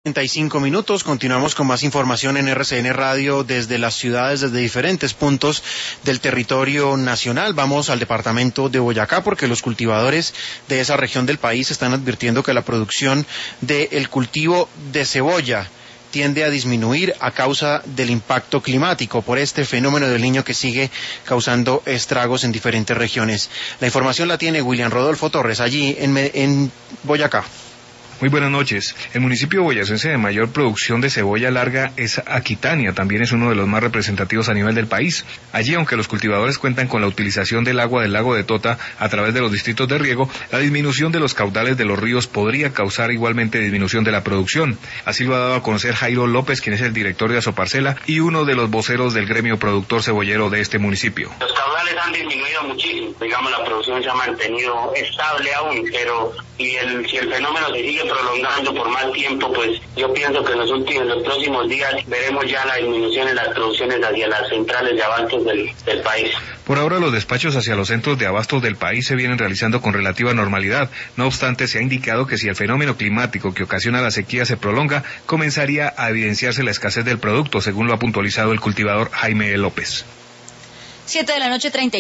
35 minutos, continuamos con más información en RCN Radio desde las ciudades, desde diferentes puntos del territorio nacional. Vamos al departamento de Boyacá porque los cultivadores de esa región del país están advirtiendo que la producción del cultivo de cebolla tiende a disminuir a causa del impacto climático por este fenómeno del Niño que sigue causando estragos en diferentes regiones. La información la tiene William Rodolfo Torres allí en Boyacá. Muy buenas noches. El municipio boyacense de mayor producción de cebolla larga es Aquitania, también es uno de los más representativos a nivel del país. Allí, aunque los cultivadores cuentan con la utilización del agua del lago de Tota a través de los distritos de riego, la disminución de los caudales de los ríos podría causar igualmente disminución de la producción. Así lo ha dado a conocer Jairo López, quien es el director de Asoparcela y uno de los voceros del gremio productor cebollero de este municipio. Los caudales han disminuido muchísimo, digamos la producción se ha mantenido estable aún, pero si el fenómeno se sigue prolongando por más tiempo, pues yo pienso que en los próximos días veremos ya la disminución en las producciones hacia las centrales de abastos del país. Por ahora los despachos hacia los centros de abastos del país se vienen realizando con relativa normalidad. No obstante, se ha indicado que si el fenómeno climático que ocasiona la sequía se prolonga, comenzaría a evidenciarse la escasez del producto, según lo ha puntualizado el cultivador Jaime López. 7 de la noche, 30.